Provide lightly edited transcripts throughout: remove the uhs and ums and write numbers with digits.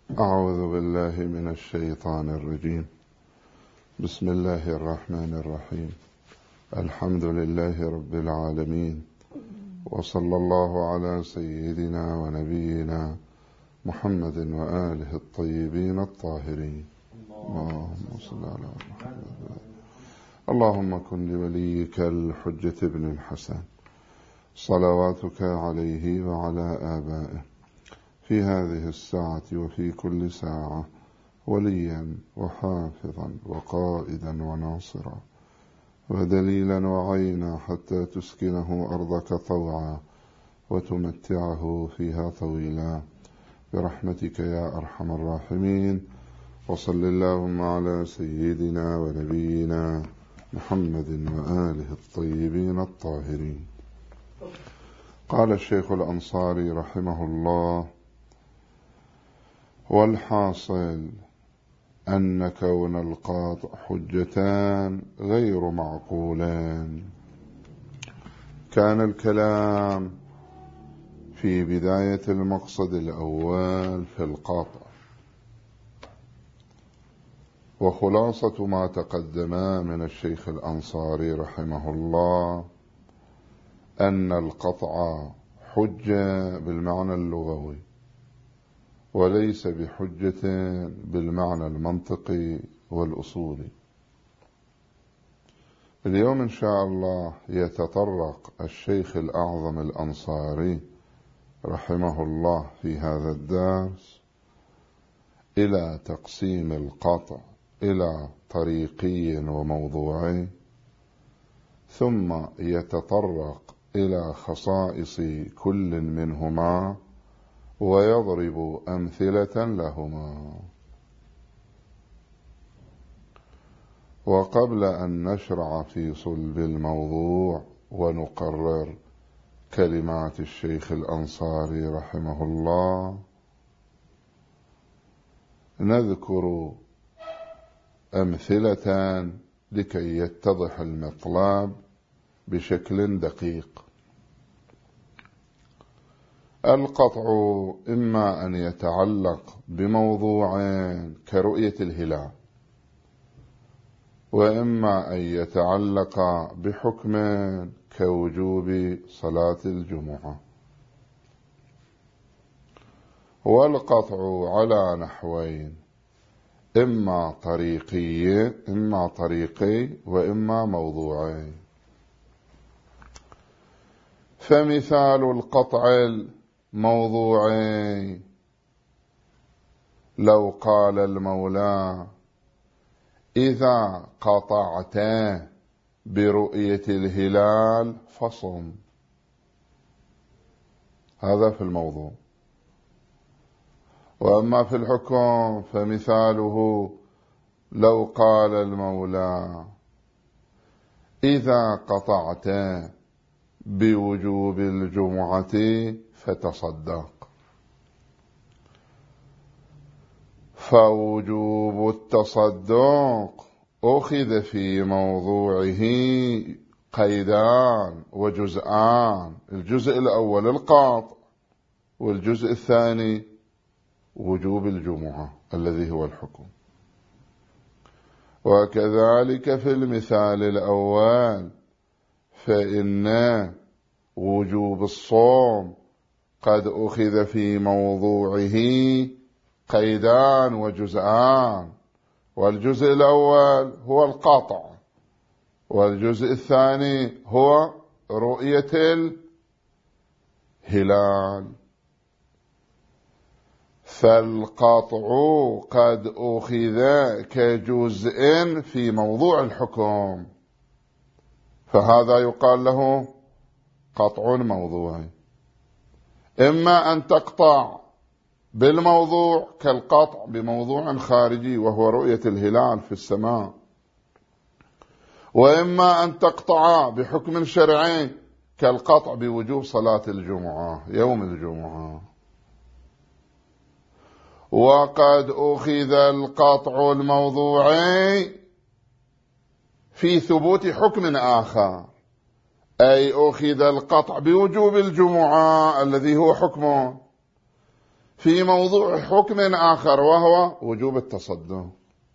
أعوذ بالله من الشيطان الرجيم. بسم الله الرحمن الرحيم. الحمد لله رب العالمين، وصلى الله على سيدنا ونبينا محمد وآله الطيبين الطاهرين. اللهم صل على محمد. اللهم كن لوليك الحجة ابن الحسن صلواتك عليه وعلى آبائه في هذه الساعة وفي كل ساعة وليا وحافظا وقائدا وناصرا ودليلا وعينا حتى تسكنه أرضك طوعا وتمتعه فيها طويلا برحمتك يا أرحم الراحمين. وصل اللهم على سيدنا ونبينا محمد وآله الطيبين الطاهرين. قال الشيخ الأنصاري رحمه الله: والحاصل أن كون القاطع حجتان غير معقولان. كان الكلام في بداية المقصد الأول في القاطع، وخلاصة ما تقدم من الشيخ الأنصاري رحمه الله أن القطع حجة بالمعنى اللغوي وليس بحجة بالمعنى المنطقي والأصولي. اليوم إن شاء الله يتطرق الشيخ الأعظم الأنصاري رحمه الله في هذا الدرس إلى تقسيم القطع إلى طريقي وموضوعي، ثم يتطرق إلى خصائص كل منهما ويضرب أمثلة لهما. وقبل أن نشرع في صلب الموضوع ونقرر كلمات الشيخ الأنصاري رحمه الله، نذكر أمثلة لكي يتضح المطلب بشكل دقيق. القطع إما أن يتعلق بموضوع كرؤية الهلال، وإما أن يتعلق بحكم كوجوب صلاة الجمعة. والقطع على نحوين: إما طريقي وإما موضوعي. فمثال القطع الموضوعي: لو قال المولى: إذا قطعت برؤية الهلال فصم. هذا في الموضوع. وأما في الحكم فمثاله: لو قال المولى: إذا قطعت بوجوب الجمعة فتصدق. فوجوب التصدق أخذ في موضوعه قيدان وجزءان: الجزء الأول القاطع، والجزء الثاني وجوب الجمعة الذي هو الحكم. وكذلك في المثال الأول فإن وجوب الصوم قد أخذ في موضوعه قيدان وجزءان: والجزء الأول هو القطع، والجزء الثاني هو رؤية الهلال. فالقطع قد أخذ كجزء في موضوع الحكم، فهذا يقال له قطع موضوعي. إما أن تقطع بالموضوع كالقطع بموضوع خارجي وهو رؤية الهلال في السماء، وإما أن تقطع بحكم شرعي كالقطع بوجوب صلاة الجمعة يوم الجمعة. وقد أخذ القطع الموضوعي في ثبوت حكم آخر، أي أخذ القطع بوجوب الجمعة الذي هو حكمه، في موضوع حكم آخر وهو وجوب التصدق،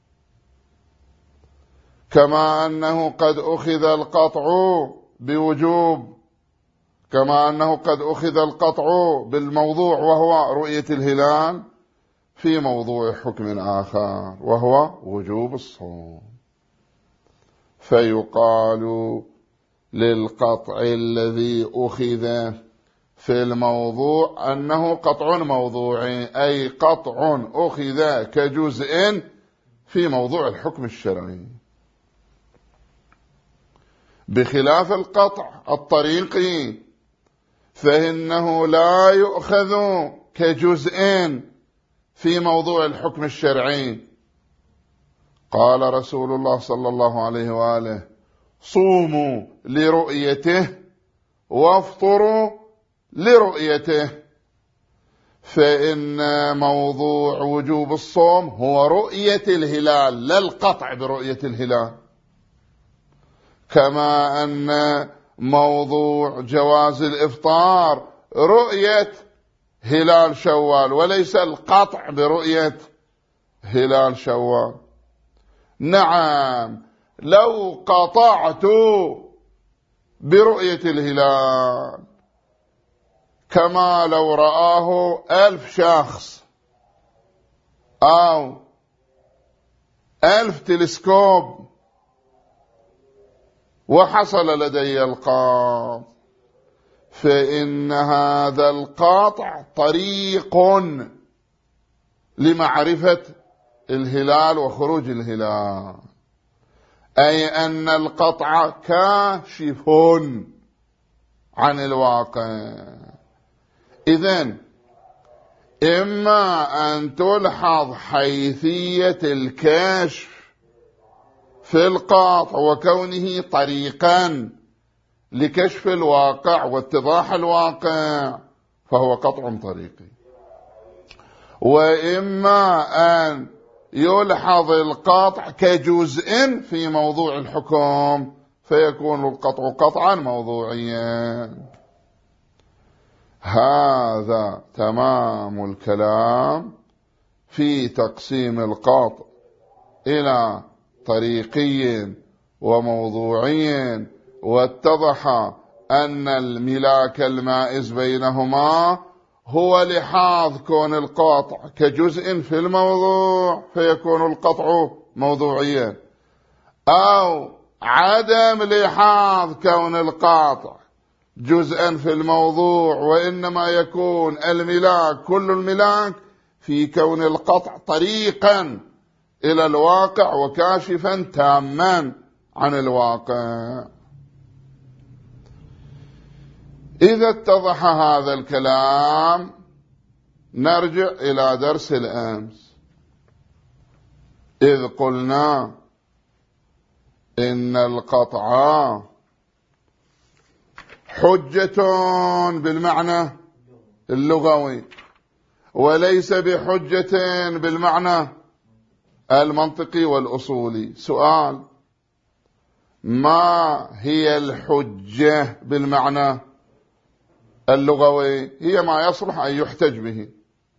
كما أنه قد أخذ القطع بوجوب، كما أنه قد أخذ القطع بالموضوع وهو رؤية الهلال في موضوع حكم آخر وهو وجوب الصوم. فيقال للقطع الذي أخذ في الموضوع أنه قطع موضوعي، أي قطع أخذ كجزء في موضوع الحكم الشرعي، بخلاف القطع الطريقي فإنه لا يؤخذ كجزء في موضوع الحكم الشرعي. قال رسول الله صلى الله عليه وآله: صوموا لرؤيته وافطروا لرؤيته، فإن موضوع وجوب الصوم هو رؤية الهلال لا القطع برؤية الهلال، كما أن موضوع جواز الإفطار رؤية هلال شوال وليس القطع برؤية هلال شوال. نعم، لو قطعت برؤية الهلال كما لو رآه 1000 شخص أو 1000 تلسكوب وحصل لدي القطع، فإن هذا القطع طريق لمعرفة الهلال وخروج الهلال، أي أن القطع كاشف عن الواقع. إذن إما أن تلحظ حيثية الكشف في القطع وكونه طريقا لكشف الواقع واتضاح الواقع فهو قطع طريقي، وإما أن يلحظ القطع كجزء في موضوع الحكم فيكون القطع قطعا موضوعيا. هذا تمام الكلام في تقسيم القطع إلى طريقي وموضوعي، واتضح أن الملاك المائز بينهما هو لحاظ كون القطع كجزء في الموضوع فيكون القطع موضوعيا، أو عدم لحاظ كون القطع جزءا في الموضوع وإنما يكون الملاك كل الملاك في كون القطع طريقا إلى الواقع وكاشفا تاما عن الواقع. إذا اتضح هذا الكلام نرجع إلى درس الأمس، إذ قلنا إن القطع حجة بالمعنى اللغوي وليس بحجة بالمعنى المنطقي والأصولي. سؤال: ما هي الحجة بالمعنى اللغوي؟ هي ما يصلح أن يحتج به.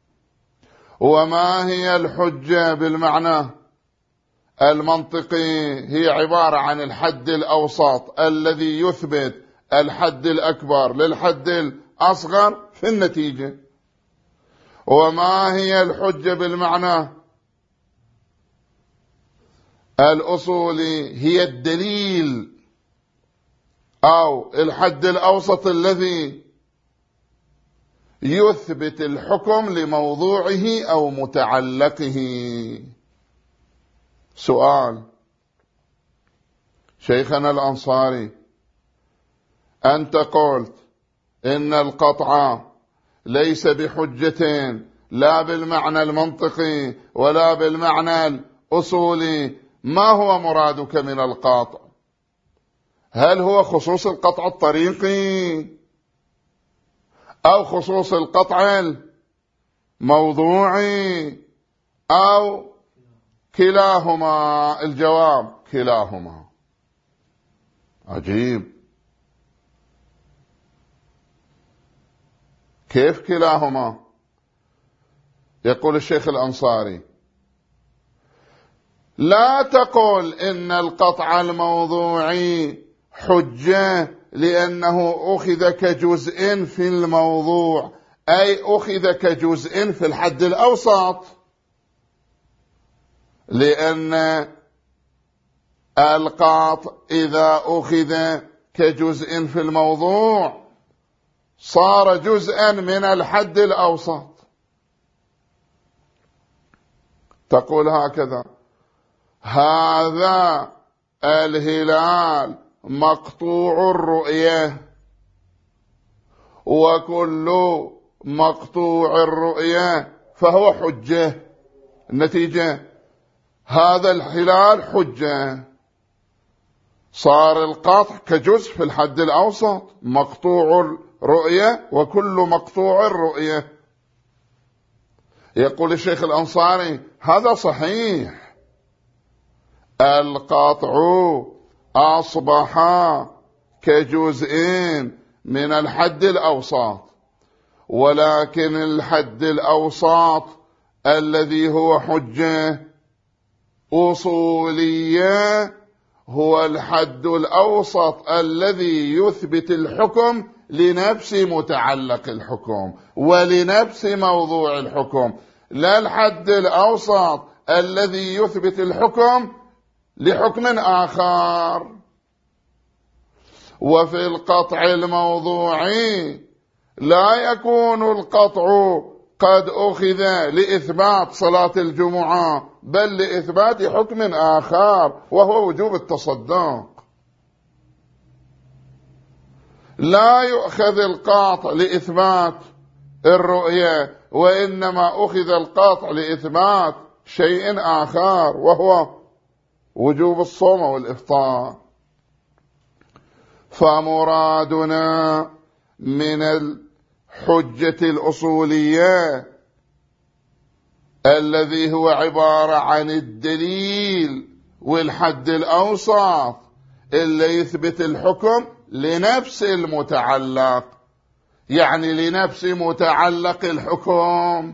وما هي الحجة بالمعنى المنطقي؟ هي عبارة عن الحد الأوسط الذي يثبت الحد الأكبر للحد الأصغر في النتيجة. وما هي الحجة بالمعنى الأصولي؟ هي الدليل أو الحد الأوسط الذي يثبت الحكم لموضوعه أو متعلقه. سؤال: شيخنا الأنصاري، أنت قلت إن القطع ليس بحجة لا بالمعنى المنطقي ولا بالمعنى الأصولي، ما هو مرادك من القطع؟ هل هو خصوص القطع الطريقي أو خصوص القطع الموضوعي أو كلاهما؟ الجواب: كلاهما. عجيب، كيف كلاهما؟ يقول الشيخ الأنصاري: لا تقل إن القطع الموضوعي حجة لأنه أخذ كجزء في الموضوع، أي أخذ كجزء في الحد الأوسط، لأن القطع إذا أخذ كجزء في الموضوع صار جزءا من الحد الأوسط. تقول هكذا: هذا الهلال مقطوع الرؤية، وكل مقطوع الرؤية فهو حجة. النتيجة هذا الهلال حجة، صار القطع كجزء في الحد الأوسط، مقطوع الرؤية وكل مقطوع الرؤية. يقول الشيخ الأنصاري: هذا صحيح، القطع أصبح كجزء من الحد الأوسط، ولكن الحد الأوسط الذي هو حجة أصولية هو الحد الأوسط الذي يثبت الحكم لنفس متعلق الحكم ولنفس موضوع الحكم، لا الحد الأوسط الذي يثبت الحكم لحكم آخر. وفي القطع الموضوعي لا يكون القطع قد أخذ لإثبات صلاة الجمعة، بل لإثبات حكم آخر وهو وجوب التصدق. لا يؤخذ القطع لإثبات الرؤية، وإنما أخذ القطع لإثبات شيء آخر وهو وجوب الصوم والإفطار. فمرادنا من الحجة الأصولية الذي هو عبارة عن الدليل والحد الأوسط اللي يثبت الحكم لنفس المتعلق، يعني لنفس متعلق الحكم،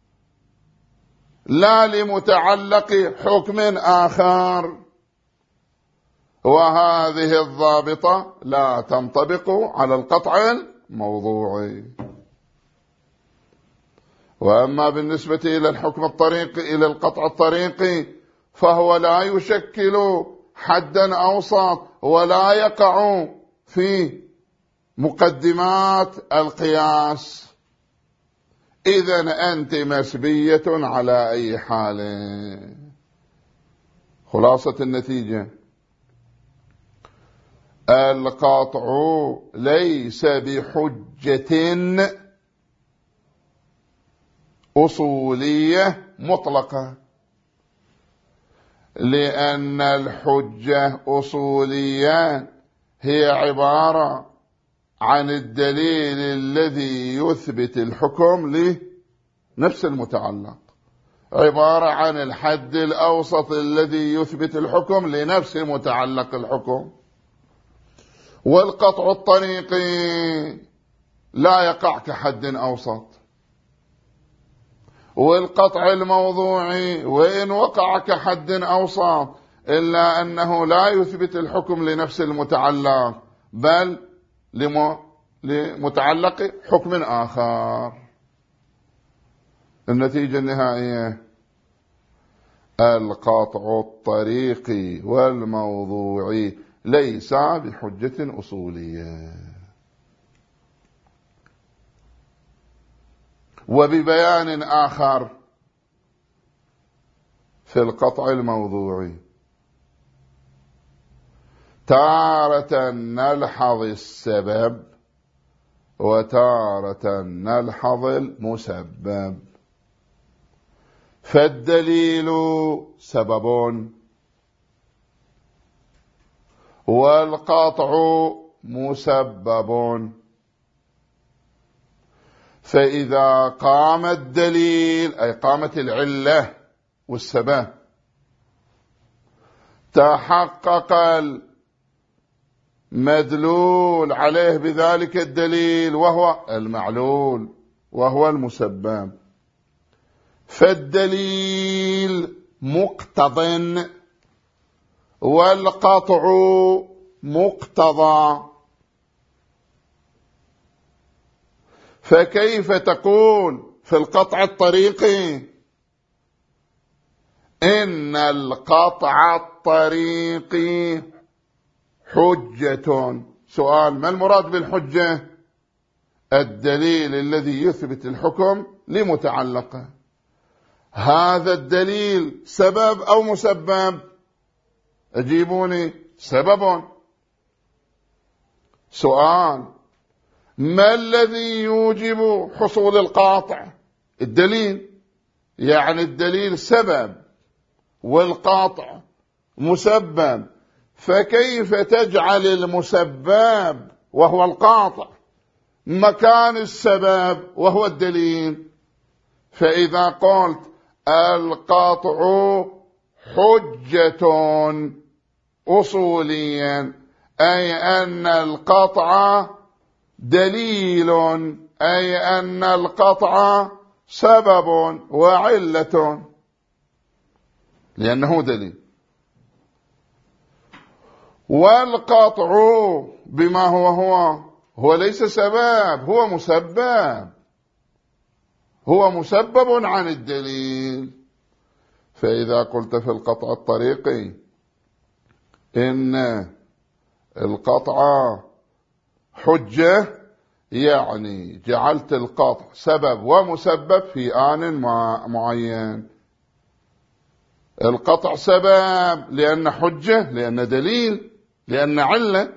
لا لمتعلق حكم آخر. وهذه الضابطة لا تنطبق على القطع الموضوعي. وأما بالنسبة إلى الحكم الطريقي، إلى القطع الطريقي، فهو لا يشكل حدا أوسط ولا يقع في مقدمات القياس. إذن أنت مسبية على أي حال. خلاصة النتيجة: القطع ليس بحجة أصولية مطلقة، لأن الحجة أصولية هي عبارة عن الدليل الذي يثبت الحكم لنفس المتعلق، عبارة عن الحد الأوسط الذي يثبت الحكم لنفس متعلق الحكم. والقطع الطريقي لا يقع كحد أوسط، والقطع الموضوعي وإن وقع كحد أوسط إلا أنه لا يثبت الحكم لنفس المتعلق بل لمتعلق حكم آخر. النتيجة النهائية: القطع الطريقي والموضوعي ليس بحجة أصولية. وببيان آخر في القطع الموضوعي: تارة نلحظ السبب وتارة نلحظ المسبب، فالدليل سبب والقطع مسبب. فإذا قام الدليل أي قامت العلة والسبب، تحقق المدلول عليه بذلك الدليل وهو المعلول وهو المسبب. فالدليل مقتض والقطع مقتضى. فكيف تقول في القطع الطريقي إن القطع الطريقي حجة؟ سؤال: ما المراد بالحجة؟ الدليل الذي يثبت الحكم لمتعلقه. هذا الدليل سبب أو مسبب؟ أجيبوني. سبب. سؤال: ما الذي يوجب حصول القاطع؟ الدليل. يعني الدليل سبب والقاطع مسبب، فكيف تجعل المسبب وهو القاطع مكان السبب وهو الدليل؟ فإذا قلت القطع حجة أصوليا، أي أن القطع دليل، أي أن القطع سبب وعلة، لأنه دليل. والقطع بما هو ليس سبب، هو مسبب، هو مسبب عن الدليل. فإذا قلت في القطع الطريقي إن القطع حجة، يعني جعلت القطع سبب ومسبب في آن معين. القطع سبب لأن حجة، لأن دليل، لأن علة،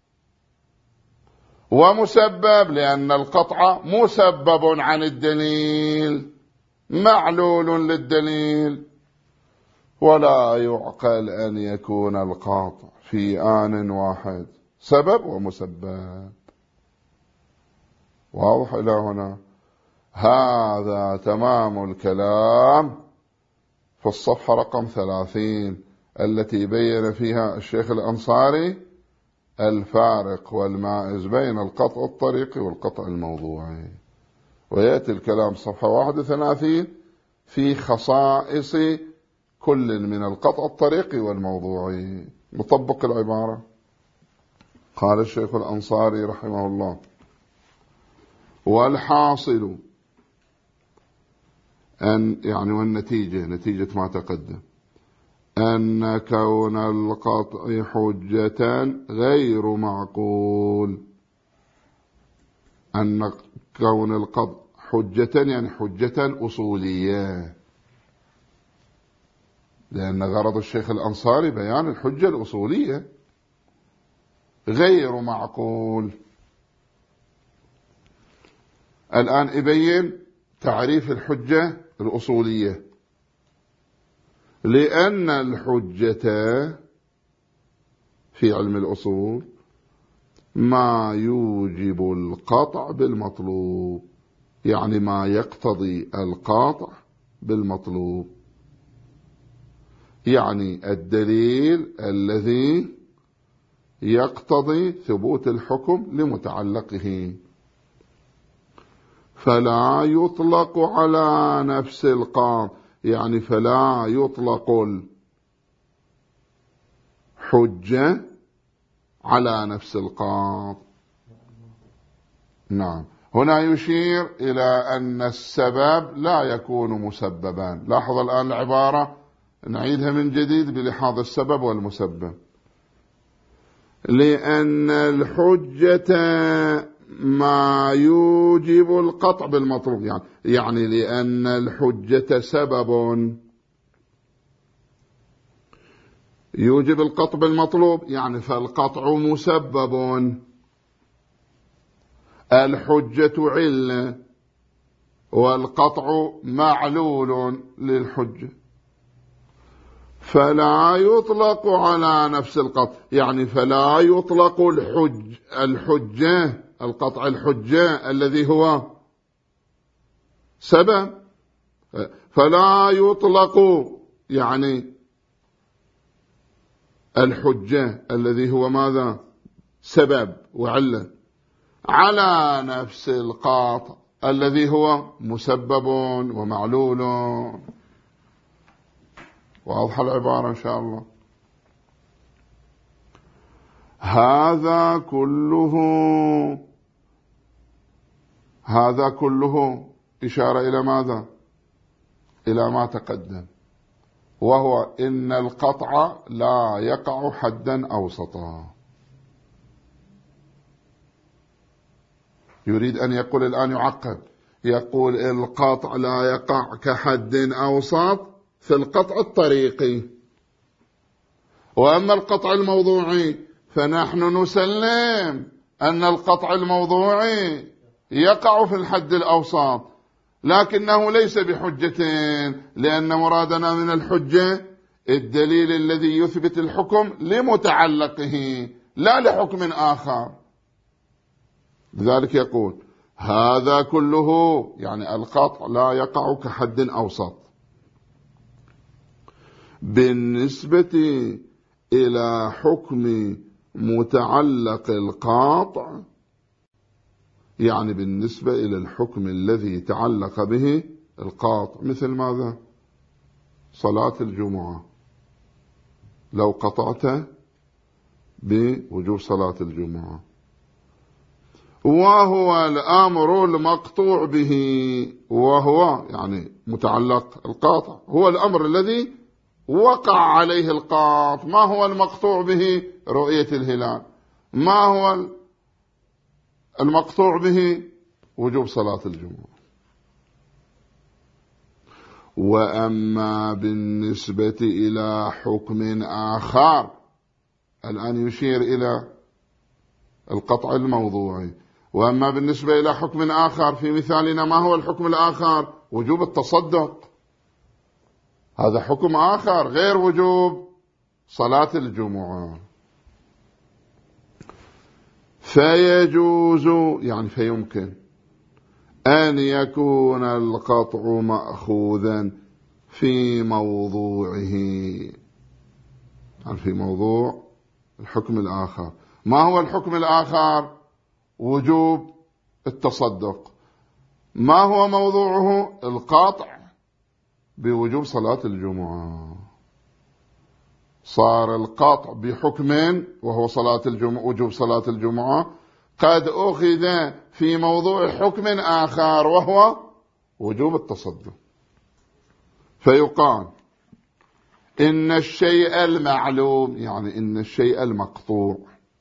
ومسبب لأن القطع مسبب عن الدليل، معلول للدليل. ولا يعقل أن يكون القاطع في آن واحد سبب ومسبب. واضح إلى هنا؟ هذا تمام الكلام في الصفحة رقم 30 التي بين فيها الشيخ الأنصاري الفارق والمائز بين القطع الطريقي والقطع الموضوعي. ويأتي الكلام صفحة 31 في خصائص كل من القطع الطريقي والموضوعي. نطبق العبارة. قال الشيخ الأنصاري رحمه الله: والحاصل يعني والنتيجة، نتيجة ما تقدم، أن كون القطع حجة غير معقول. أن كون القطع حجة يعني حجة أصولية، لأن غرض الشيخ الأنصاري بيان الحجة الأصولية. غير معقول. الآن يبين تعريف الحجة الأصولية. لأن الحجة في علم الأصول ما يوجب القطع بالمطلوب، يعني ما يقتضي القطع بالمطلوب، يعني الدليل الذي يقتضي ثبوت الحكم لمتعلقه. فلا يطلق على نفس القاطع، يعني فلا يطلق الحجة على نفس القاطع. نعم. هنا يشير إلى أن السبب لا يكون مسببا. لاحظ الآن العبارة، نعيدها من جديد بلحاظ السبب والمسبب. لأن الحجة ما يوجب القطع بالمطلوب، يعني لأن الحجة سبب يوجب القطع بالمطلوب، يعني فالقطع مسبب. الحجة علة والقطع معلول للحجة. فلا يطلق على نفس القطع، يعني فلا يطلق الحجة القطع الحجة الذي هو سبب، فلا يطلق يعني الحجة الذي هو ماذا؟ سبب وعلة على نفس القاطع الذي هو مسبب ومعلول. واضح العبارة إن شاء الله. هذا كله إشارة إلى ماذا؟ إلى ما تقدم، وهو إن القطع لا يقع حدا أوسطا. يريد أن يقول الآن، يعقب، يقول القطع لا يقع كحد أوسط في القطع الطريقي، وأما القطع الموضوعي فنحن نسلم أن القطع الموضوعي يقع في الحد الأوسط، لكنه ليس بحجتين، لأن مرادنا من الحجة الدليل الذي يثبت الحكم لمتعلقه لا لحكم آخر. لذلك يقول هذا كله يعني القطع لا يقع كحد أوسط بالنسبة إلى حكم متعلق القاطع، يعني بالنسبة إلى الحكم الذي تعلق به القاطع. مثل ماذا؟ صلاة الجمعة، لو قطعت بوجوب صلاة الجمعة، وهو الأمر المقطوع به، وهو يعني متعلق القاطع هو الأمر الذي وقع عليه القاطع. ما هو المقطوع به؟ رؤية الهلال. ما هو المقطوع به؟ وجوب صلاة الجمعة. وأما بالنسبة إلى حكم آخر، الآن يشير إلى القطع الموضوعي، وأما بالنسبة إلى حكم آخر في مثالنا، ما هو الحكم الآخر؟ وجوب التصدق. هذا حكم آخر غير وجوب صلاة الجمعة. فيجوز يعني فيمكن أن يكون القطع مأخوذا في موضوعه، يعني في موضوع الحكم الآخر. ما هو الحكم الآخر؟ وجوب التصدق. ما هو موضوعه؟ القطع بوجوب صلاة الجمعة. صار القطع بحكم وهو صلاة الجمعة، وجوب صلاة الجمعة، قد أخذ في موضوع حكم آخر وهو وجوب التصدق. فيقال إن الشيء المعلوم، يعني إن الشيء المقطوع،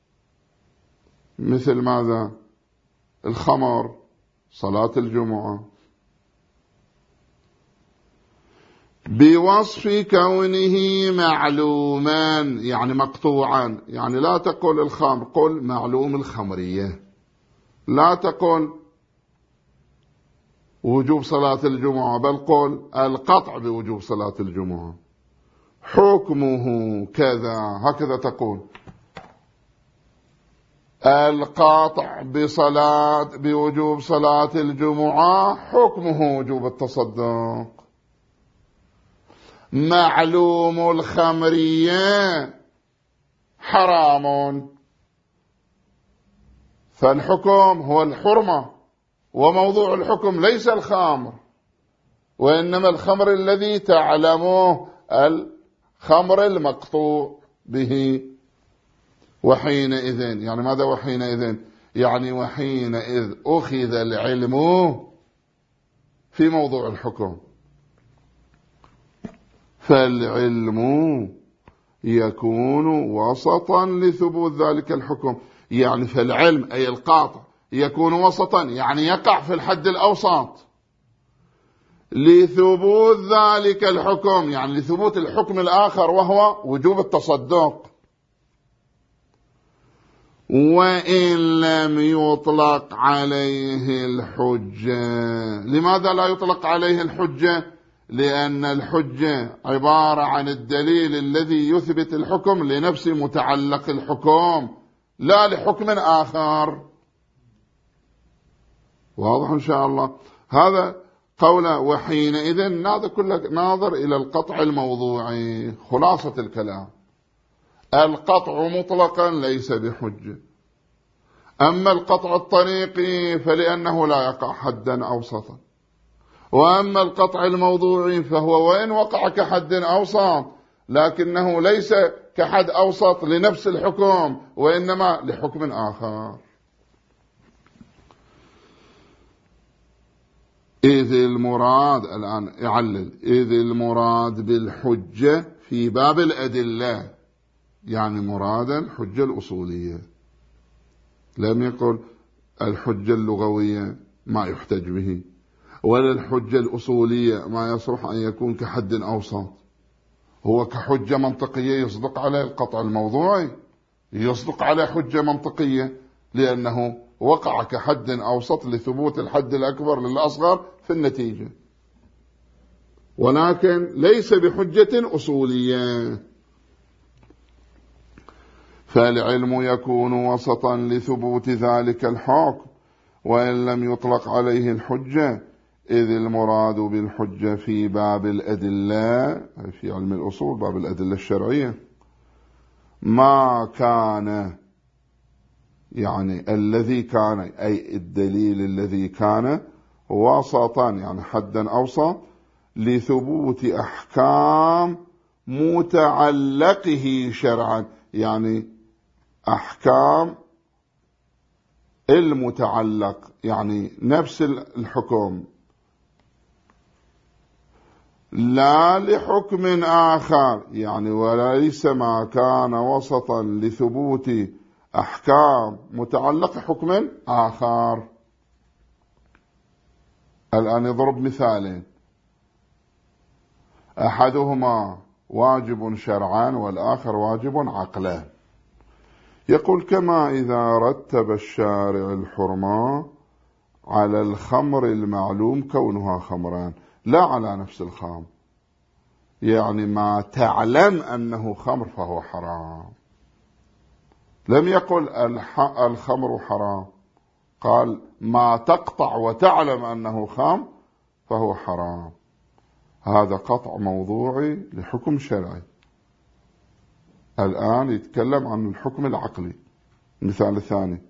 مثل ماذا؟ الخمر، صلاة الجمعة، بوصف كونه معلوما يعني مقطوعا. يعني لا تقل الخمر، قل معلوم الخمرية. لا تقل وجوب صلاة الجمعة، بل قل القطع بوجوب صلاة الجمعة، حكمه كذا، هكذا تقول. القاطع بوجوب صلاة الجمعة حكمه وجوب التصدق. معلوم الخمرية حرام، فالحكم هو الحرمة، وموضوع الحكم ليس الخمر، وإنما الخمر الذي تعلمه الخمر المقطوع به. وحينئذ يعني ماذا؟ وحينئذ يعني وحينئذ أخذ العلم في موضوع الحكم، فالعلم يكون وسطا لثبوت ذلك الحكم. يعني فالعلم أي القاطع يكون وسطا، يعني يقع في الحد الأوسط لثبوت ذلك الحكم، يعني لثبوت الحكم الآخر وهو وجوب التصدق. وإن لم يطلق عليه الحجة. لماذا لا يطلق عليه الحجة؟ لأن الحجة عبارة عن الدليل الذي يثبت الحكم لنفس متعلق الحكم لا لحكم آخر. واضح إن شاء الله؟ هذا قوله وحينئذ. هذا كله ناظر إلى القطع الموضوعي. خلاصة الكلام: القطع مطلقا ليس بحجة، أما القطع الطريقي فلأنه لا يقع حدا أوسطا، وأما القطع الموضوعي فهو وإن وقع كحد أوسط لكنه ليس كحد أوسط لنفس الحكم، وإنما لحكم آخر. إذ المراد الآن يعلل، إذ المراد بالحجة في باب الأدلة يعني مرادا الحجة الأصولية، لم يقل الحجة اللغوية ما يحتج به، ولا الحجة الأصولية ما يصلح أن يكون كحد أوسط. هو كحجة منطقية يصدق عليه القطع الموضوعي، يصدق عليه حجة منطقية لأنه وقع كحد أوسط لثبوت الحد الأكبر للأصغر في النتيجة، ولكن ليس بحجة أصولية. فالعلم يكون وسطا لثبوت ذلك الحكم وإن لم يطلق عليه الحجة، إذ المراد بالحجة في باب الأدلة في علم الأصول باب الأدلة الشرعية ما كان، يعني الذي كان أي الدليل الذي كان وسطا يعني حدا أوسط لثبوت أحكام متعلقه شرعا، يعني أحكام المتعلق يعني نفس الحكم لا لحكم آخر، يعني وليس ما كان وسطا لثبوت أحكام متعلق حكم آخر. الآن يضرب مثالين، أحدهما واجب شرعا والآخر واجب عقلا. يقول كما إذا رتب الشارع الحرمة على الخمر المعلوم كونها خمران لا على نفس الخام، يعني ما تعلم أنه خمر فهو حرام. لم يقل الخمر حرام، قال ما تقطع وتعلم أنه خام فهو حرام. هذا قطع موضوعي لحكم شرعي. الآن يتكلم عن الحكم العقلي. المثال الثاني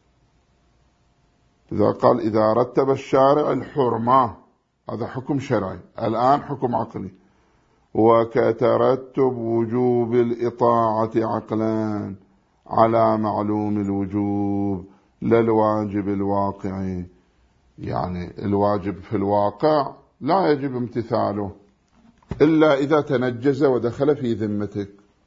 إذا قال إذا رتب الشارع الحرمة، هذا حكم شرعي. الآن حكم عقلي، وكترتب وجوب الإطاعة عقلا على معلوم الوجوب لا الواجب الواقعي، يعني الواجب في الواقع لا يجب امتثاله إلا إذا تنجز ودخل في ذمتك.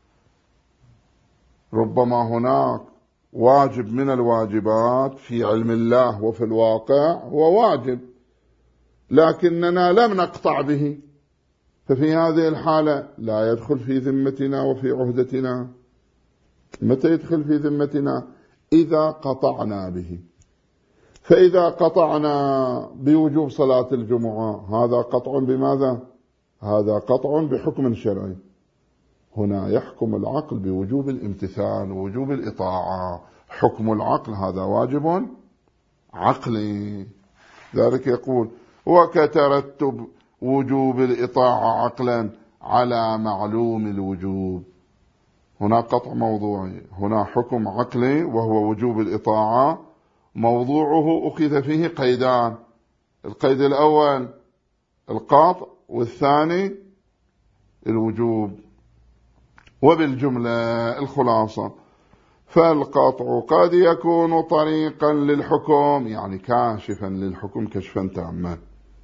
ربما هناك واجب من الواجبات في علم الله وفي الواقع هو واجب لكننا لم نقطع به، ففي هذه الحالة لا يدخل في ذمتنا وفي عهدتنا. متى يدخل في ذمتنا؟ إذا قطعنا به. فإذا قطعنا بوجوب صلاة الجمعة هذا قطع بماذا؟ هذا قطع بحكم شرعي. هنا يحكم العقل بوجوب الامتثال ووجوب الإطاعة. حكم العقل هذا واجب عقلي. ذلك يقول وكترتب وجوب الإطاعة عقلا على معلوم الوجوب. هنا قطع موضوعي، هنا حكم عقلي وهو وجوب الإطاعة. موضوعه أخذ فيه قيدان، القيد الأول القطع والثاني الوجوب. وبالجملة الخلاصة فالقطع قد يكون طريقا للحكم يعني كاشفا للحكم كشفا تاما،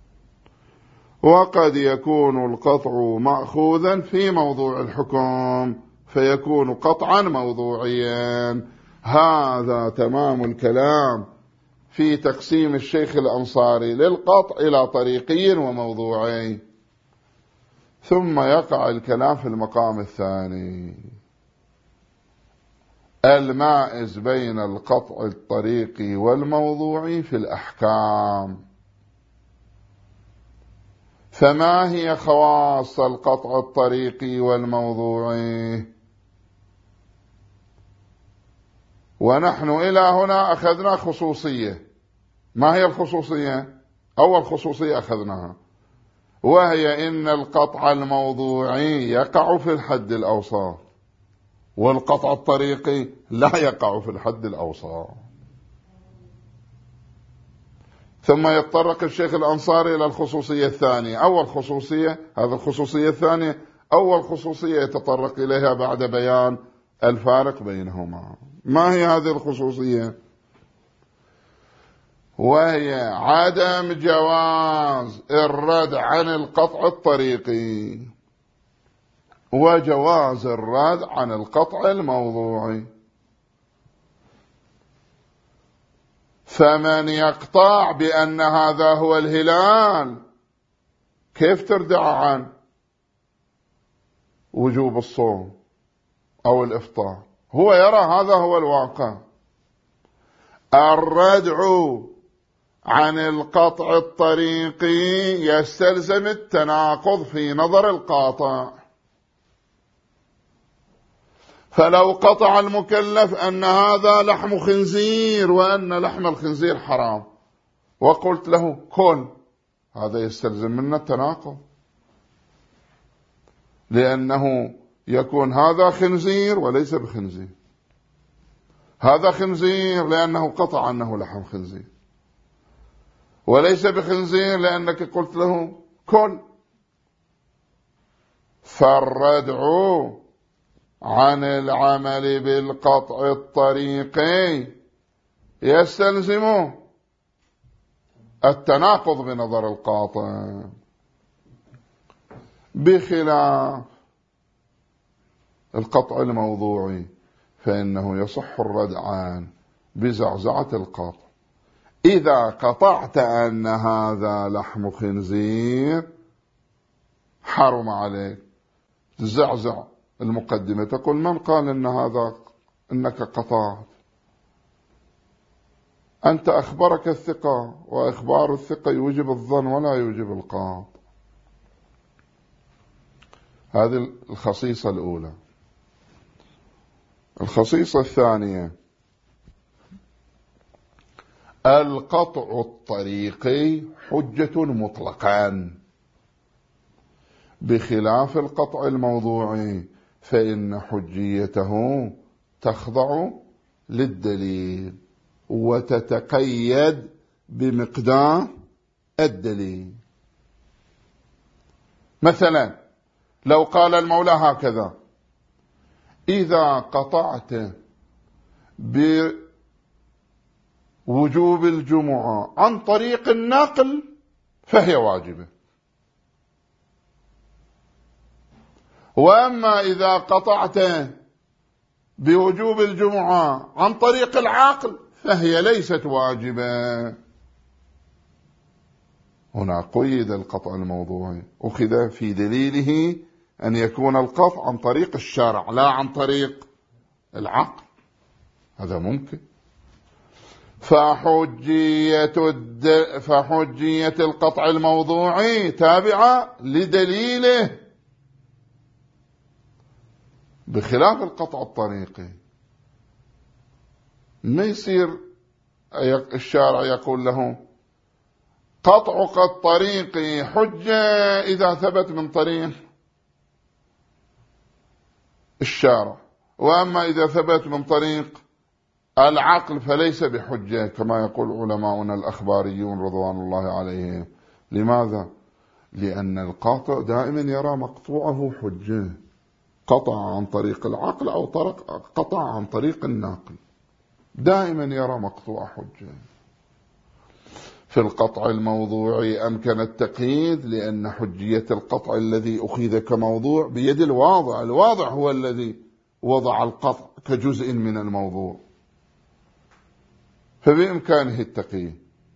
وقد يكون القطع مأخوذا في موضوع الحكم فيكون قطعا موضوعيا. هذا تمام الكلام في تقسيم الشيخ الأنصاري للقطع إلى طريقي وموضوعي. ثم يقع الكلام في المقام الثاني المائز بين القطع الطريقي والموضوعي في الأحكام. فما هي خواص القطع الطريقي والموضوعي؟ ونحن إلى هنا أخذنا خصوصية. ما هي الخصوصية؟ أول خصوصية أخذناها وهي إن القطع الموضوعي يقع في الحد الأوسط والقطع الطريقي لا يقع في الحد الأوسط. ثم يتطرق الشيخ الأنصاري إلى الخصوصية الثانية. أول خصوصية، هذه الخصوصية الثانية، أول خصوصية يتطرق إليها بعد بيان الفارق بينهما. ما هي هذه الخصوصية؟ وهي عدم جواز الرد عن القطع الطريقي وجواز الرد عن القطع الموضوعي. فمن يقطع بأن هذا هو الهلال كيف تردع عن وجوب الصوم أو الإفطار؟ هو يرى هذا هو الواقع. الردع عن القطع الطريقي يستلزم التناقض في نظر القاطع. فلو قطع المكلف أن هذا لحم خنزير وأن لحم الخنزير حرام وقلت له كل، هذا يستلزم منا التناقض، لأنه يكون هذا خنزير وليس بخنزير، هذا خنزير لأنه قطع أنه لحم خنزير، وليس بخنزير لأنك قلت له كل. فالردع عن العمل بالقطع الطريقي يستلزم التناقض بنظر القاطع، بخلاف القطع الموضوعي فإنه يصح الردعان بزعزعة القطع. إذا قطعت أن هذا لحم خنزير حرم عليك، تزعزع المقدمة، تقول من قال إن هذا إنك قطعت؟ أنت أخبرك الثقة، وإخبار الثقة يوجب الظن ولا يوجب القاطع. هذه الخصيصة الأولى. الخصيصة الثانية، القطع الطريقي حجة مطلقا، بخلاف القطع الموضوعي فإن حجيته تخضع للدليل وتتقيد بمقدار الدليل. مثلا لو قال المولى هكذا: إذا قطعت بوجوب الجمعة عن طريق النقل فهي واجبة، وأما إذا قطعت بوجوب الجمعة عن طريق العقل فهي ليست واجبة. هنا قيد القطع الموضوعي، أخذ في دليله أن يكون القطع عن طريق الشرع لا عن طريق العقل، هذا ممكن. فحجية القطع الموضوعي تابعة لدليله، بخلاف القطع الطريقي. ما يصير الشارع يقول له قطعك الطريقي حجة إذا ثبت من طريق الشارع، وأما إذا ثبت من طريق العقل فليس بحجة، كما يقول علماؤنا الأخباريون رضوان الله عليهم. لماذا؟ لأن القاطع دائما يرى مقطوعه حجة، قطع عن طريق العقل أو قطع عن طريق الناقل، دائما يرى مقطوع حجة. في القطع الموضوعي أمكن التقييد، لأن حجية القطع الذي أخذ كموضوع بيد الواضع، الواضع هو الذي وضع القطع كجزء من الموضوع، فبإمكانه التقييد.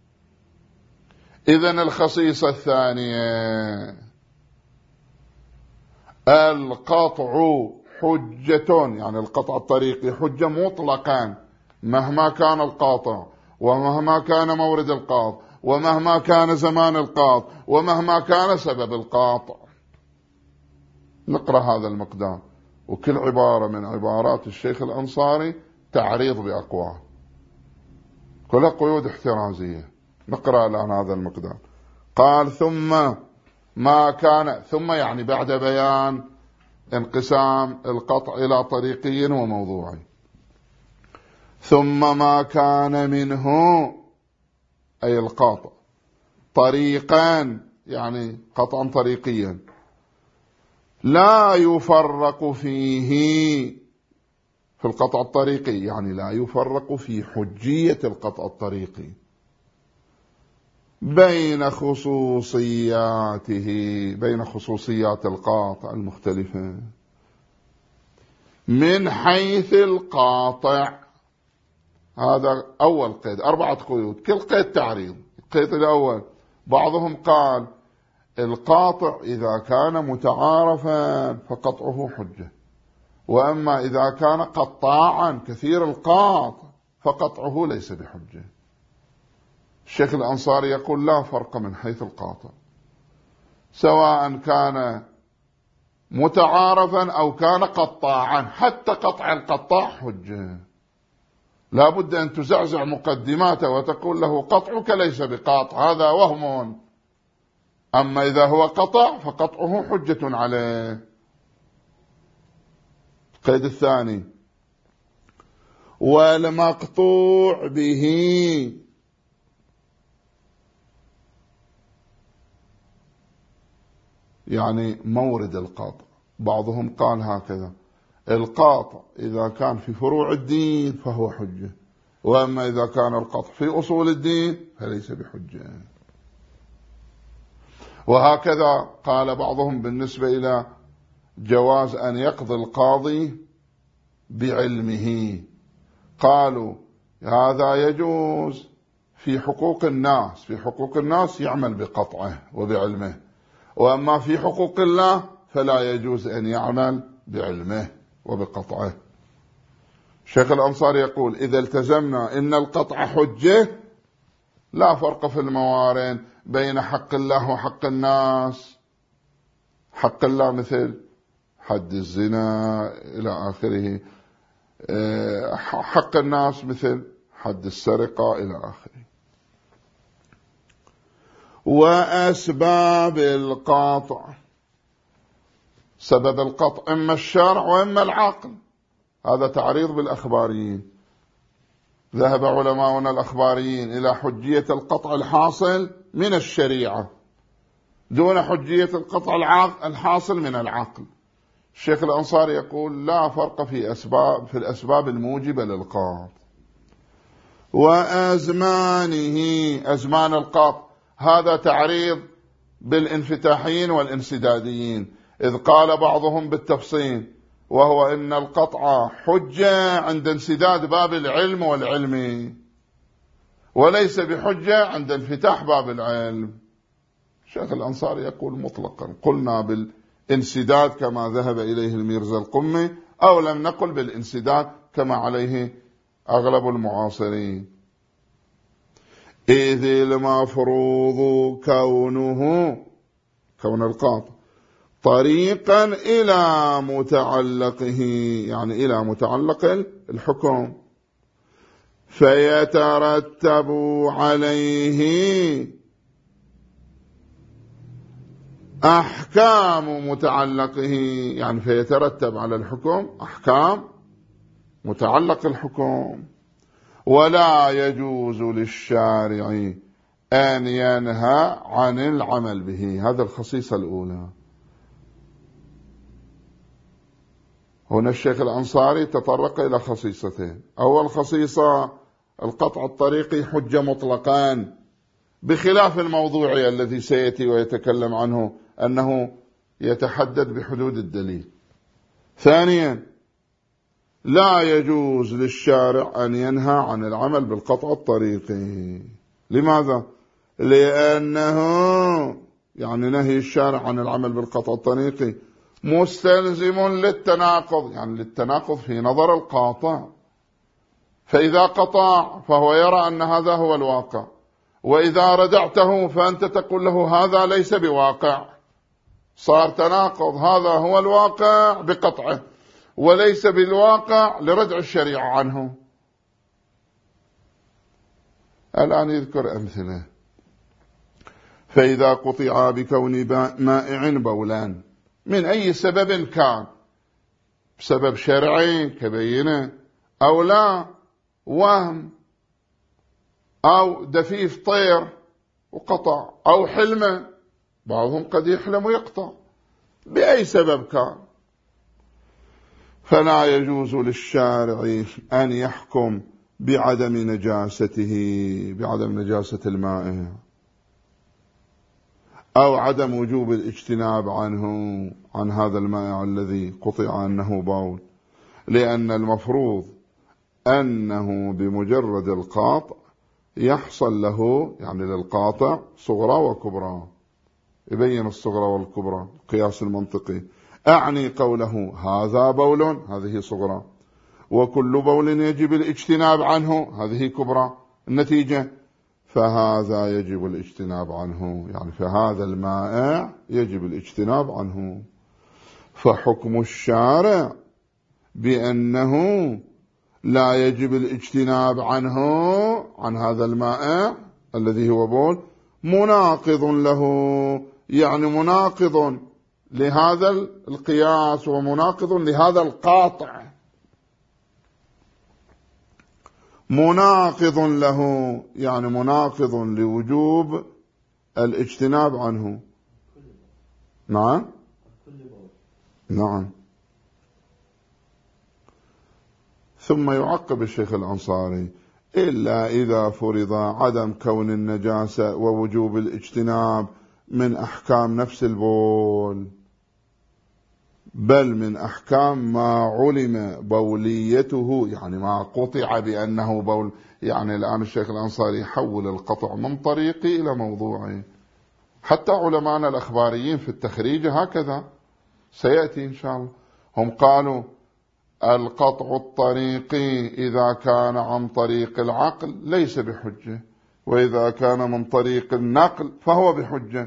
إذن الخصيصة الثانية، القطع حجة، يعني القطع الطريقي حجة مطلقا مهما كان القاطع، ومهما كان مورد القاطع، ومهما كان زمان القاطع، ومهما كان سبب القاطع. نقرأ هذا المقدار، وكل عبارة من عبارات الشيخ الأنصاري تعريض بأقوال، كلها قيود احترازية. نقرأ الآن هذا المقدار. قال: ثم ما كان، ثم يعني بعد بيان انقسام القطع إلى طريقي وموضوعي، ثم ما كان منه أي القاطع طريقا يعني قطعا طريقيا لا يفرق فيه في القطع الطريقي، يعني لا يفرق في حجية القطع الطريقي بين خصوصياته، بين خصوصيات القاطع المختلفة من حيث القاطع. هذا أول قيد، 4 قيود، كل قيد تعريض. القيد الأول بعضهم قال القاطع إذا كان متعارفا فقطعه حجة، وأما إذا كان قطاعا كثير القاطع فقطعه ليس بحجة. الشيخ الأنصاري يقول لا فرق من حيث القاطع، سواء كان متعارفا أو كان قطاعا، حتى قطع القطاع حجة. لا بد أن تزعزع مقدماته وتقول له قطعك ليس بقاطع، هذا وهم. أما إذا هو قطع فقطعه حجة عليه. القيد الثاني والمقطوع به يعني مورد القاطع. بعضهم قال هكذا: القاطع إذا كان في فروع الدين فهو حجة، وأما إذا كان القطع في أصول الدين فليس بحجة. وهكذا قال بعضهم بالنسبة إلى جواز أن يقضي القاضي بعلمه، قالوا هذا يجوز في حقوق الناس، في حقوق الناس يعمل بقطعه وبعلمه، وأما في حقوق الله فلا يجوز أن يعمل بعلمه وبقطعه. الشيخ الأنصاري يقول إذا التزمنا إن القطع حجة لا فرق في الموارد بين حق الله وحق الناس. حق الله مثل حد الزنا إلى آخره، حق الناس مثل حد السرقة إلى آخره. وأسباب القطع، سبب القطع إما الشرع وإما العقل. هذا تعريض بالأخباريين. ذهب علماؤنا الأخباريين إلى حجية القطع الحاصل من الشريعة دون حجية القطع الحاصل من العقل. الشيخ الأنصاري يقول لا فرق في الأسباب الموجبة للقطع. وأزمانه، أزمان القطع هذا تعريض بالانفتاحيين والانسداديين، إذ قال بعضهم بالتفصيل وهو إن القطع حجة عند انسداد باب العلم والعلم، وليس بحجة عند انفتاح باب العلم. الشيخ الأنصاري يقول مطلقا قلنا بالانسداد كما ذهب إليه الميرزا القمي، أو لم نقل بالانسداد كما عليه أغلب المعاصرين. إذ المفروض كون القاطع طريقا إلى متعلقه، يعني إلى متعلق الحكم، فيترتب عليه أحكام متعلقه، يعني فيترتب على الحكم أحكام متعلق الحكم. ولا يجوز للشارع أن ينهى عن العمل به. هذا الخصيصة الأولى. هنا الشيخ الأنصاري تطرق إلى خصيصتين. أول خصيصة القطع الطريقي حجة مطلقان، بخلاف الموضوعي الذي سيأتي ويتكلم عنه أنه يتحدد بحدود الدليل. ثانيا لا يجوز للشارع أن ينهى عن العمل بالقطع الطريقي. لماذا؟ لأنه يعني نهي الشارع عن العمل بالقطع الطريقي مستلزم للتناقض، يعني للتناقض في نظر القاطع. فإذا قطع فهو يرى أن هذا هو الواقع، وإذا ردعته فأنت تقول له هذا ليس بواقع. صار تناقض، هذا هو الواقع بقطعه وليس بالواقع لردع الشريعة عنه. الآن يذكر أمثلة. فإذا قطع بكون مائع بولان من أي سبب كان، بسبب شرعي كبينة أو لا، وهم أو دفيف طير وقطع، أو حلمه، بعضهم قد يحلم ويقطع بأي سبب كان. فلا يجوز للشارع أن يحكم بعدم نجاسته، بعدم نجاسة الماء، أو عدم وجوب الاجتناب عنه، عن هذا الماء الذي قطع أنه بول، لأن المفروض أنه بمجرد القاطع يحصل له، يعني للقاطع، صغرى وكبرى، يبين الصغرى والكبرى، القياس المنطقي. أعني قوله هذا بول، هذه صغرى، وكل بول يجب الاجتناب عنه، هذه كبرى. النتيجة فهذا يجب الاجتناب عنه، يعني فهذا المائع يجب الاجتناب عنه. فحكم الشارع بأنه لا يجب الاجتناب عنه، عن هذا المائع الذي هو بول، مناقض له، يعني مناقض لهذا القياس ومناقض لهذا القاطع، مناقض له، يعني مناقض لوجوب الاجتناب عنه. نعم نعم. ثم يعقب الشيخ الأنصاري: إلا إذا فرض عدم كون النجاسة ووجوب الاجتناب من أحكام نفس البول، بل من أحكام ما علم بوليته، يعني ما قطع بأنه بول. يعني الآن الشيخ الأنصاري يحول القطع من طريقي إلى موضوعي. حتى علماءنا الأخباريين في التخريج هكذا سيأتي إن شاء الله، هم قالوا القطع الطريقي إذا كان عن طريق العقل ليس بحجة، وإذا كان من طريق النقل فهو بحجة.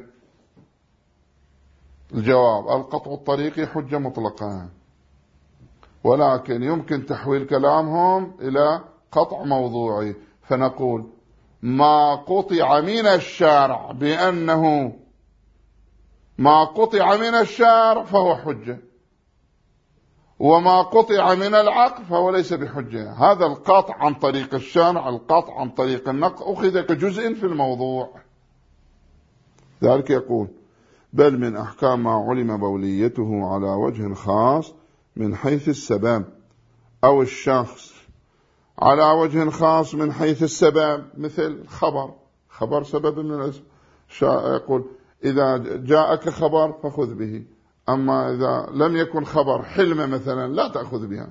الجواب: القطع الطريقي حجة مطلقة، ولكن يمكن تحويل كلامهم إلى قطع موضوعي، فنقول ما قطع من الشارع بأنه ما قطع من الشارع فهو حجة، وما قطع من العقل فهو ليس بحجة. هذا القطع عن طريق الشارع، القطع عن طريق النقل، أخذ كجزء في الموضوع. ذلك يقول: بل من أحكام ما علم بوليته على وجه خاص من حيث السبب، أو الشخص على وجه خاص من حيث السبب، مثل خبر سبب من الاسم. يقول: إذا جاءك خبر فخذ به، أما إذا لم يكن خبر، حلم مثلا، لا تأخذ بها.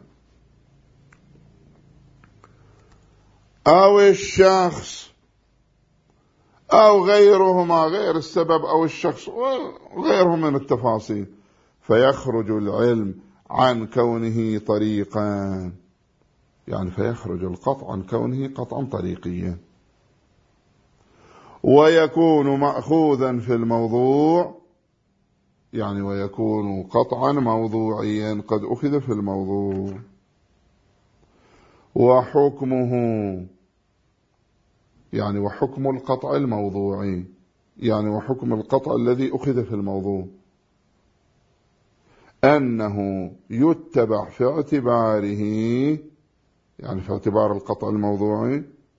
أو الشخص أو غيرهما، غير السبب أو الشخص وغيرهم من التفاصيل، فيخرج العلم عن كونه طريقا، يعني فيخرج القطع عن كونه قطعا طريقيا، ويكون مأخوذا في الموضوع، يعني ويكون قطعا موضوعيا قد أخذ في الموضوع. وحكمه، يعني وحكم القطع الموضوعي، يعني وحكم القطع الذي أخذ في الموضوع، أنه يتبع في اعتباره، يعني في اعتبار القطع الموضوعي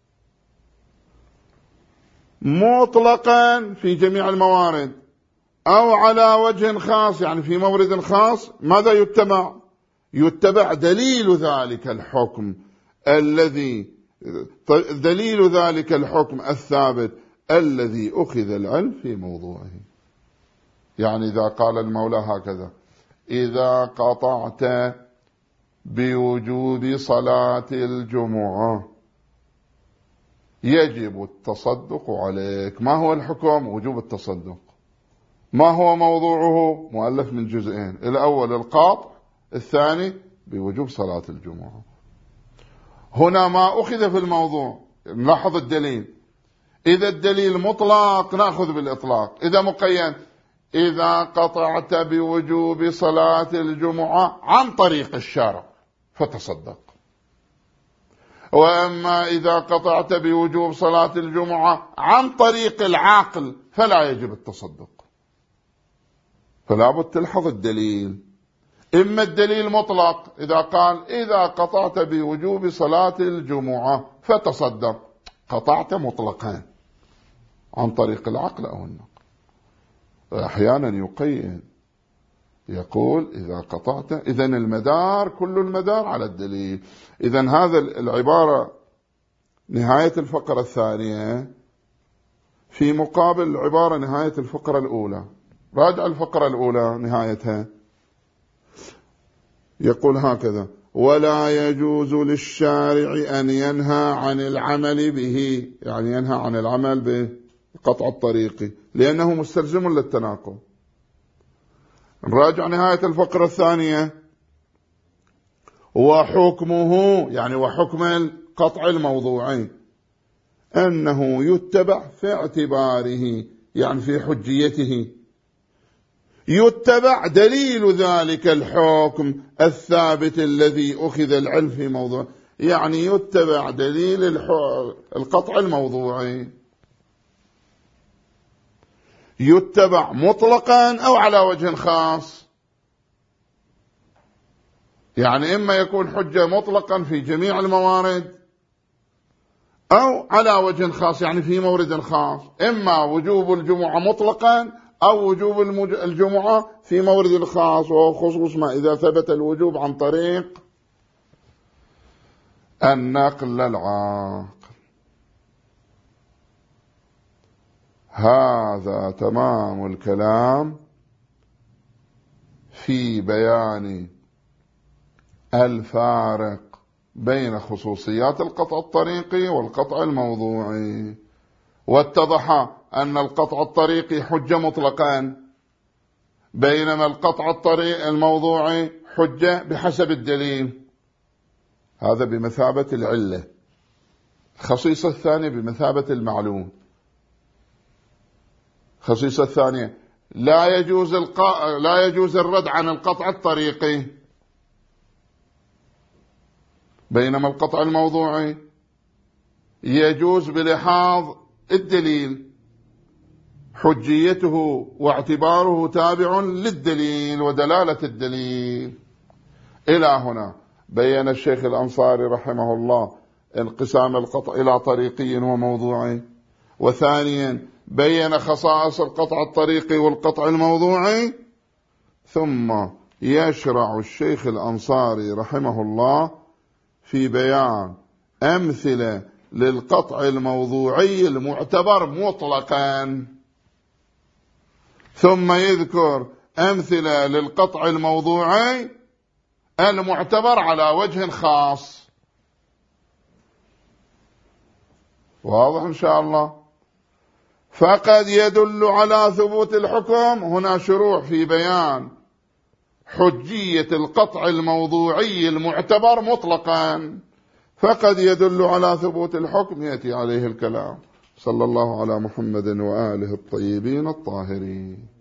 مطلقا في جميع الموارد، أو على وجه خاص، يعني في مورد خاص. ماذا يتبع؟ يتبع دليل ذلك الحكم دليل ذلك الحكم الثابت الذي أخذ العلم في موضوعه. يعني إذا قال المولى هكذا: إذا قطعت بوجوب صلاة الجمعة يجب التصدق عليك. ما هو الحكم؟ وجوب التصدق. ما هو موضوعه؟ مؤلف من جزئين: الأول القاطع، الثاني بوجوب صلاة الجمعة. هنا ما أخذ في الموضوع، نلاحظ الدليل. إذا الدليل مطلق نأخذ بالإطلاق، إذا مقيد: إذا قطعت بوجوب صلاة الجمعة عن طريق الشارع فتصدق. وأما إذا قطعت بوجوب صلاة الجمعة عن طريق العقل فلا يجب التصدق. فلا بد تلحظ الدليل. إما الدليل مطلق إذا قال: إذا قطعت بوجوب صلاة الجمعة فتصدق، قطعت مطلقا عن طريق العقل أو النقل. أحيانا يقيد يقول إذا قطعت إذن المدار كل المدار على الدليل. إذن هذا العبارة نهاية الفقرة الثانية في مقابل العبارة نهاية الفقرة الأولى. راجع الفقرة الأولى نهايتها يقول هكذا: ولا يجوز للشارع أن ينهى عن العمل به، يعني ينهى عن العمل بقطع الطريق لأنه مستلزم للتناقض. نراجع نهاية الفقرة الثانية: وحكمه، يعني وحكم القطع الموضوعي أنه يتبع في اعتباره، يعني في حجيته، يتبع دليل ذلك الحكم الثابت الذي أخذ العلم في موضوع، يعني يتبع دليل القطع الموضوعي، يتبع مطلقا أو على وجه خاص. يعني إما يكون حجة مطلقا في جميع الموارد أو على وجه خاص، يعني في مورد خاص، إما وجوب الجمعة مطلقا أو وجوب الجمعة في مورد خاص، وخصوص ما إذا ثبت الوجوب عن طريق النقل العاقل. هذا تمام الكلام في بيان الفارق بين خصوصيات القطع الطريقي والقطع الموضوعي. واتضح أن القطع الطريقي حجة مطلقا، بينما القطع الموضوعي حجة بحسب الدليل. هذا بمثابة العلة. الخصيصة الثانية بمثابة المعلوم. الخصيصة الثانية: لا يجوز الرد عن القطع الطريقي، بينما القطع الموضوعي يجوز بلحاظ الدليل، حجيته واعتباره تابع للدليل ودلالة الدليل. إلى هنا بيّن الشيخ الأنصاري رحمه الله انقسام القطع إلى طريقي وموضوعي، وثانيا بيّن خصائص القطع الطريقي والقطع الموضوعي. ثم يشرع الشيخ الأنصاري رحمه الله في بيان أمثلة للقطع الموضوعي المعتبر مطلقا، ثم يذكر أمثلة للقطع الموضوعي المعتبر على وجه خاص. واضح إن شاء الله؟ فقد يدل على ثبوت الحكم، هنا شروع في بيان حجية القطع الموضوعي المعتبر مطلقا، فقد يدل على ثبوت الحكم يأتي عليه الكلام. صلى الله على محمد وآله الطيبين الطاهرين.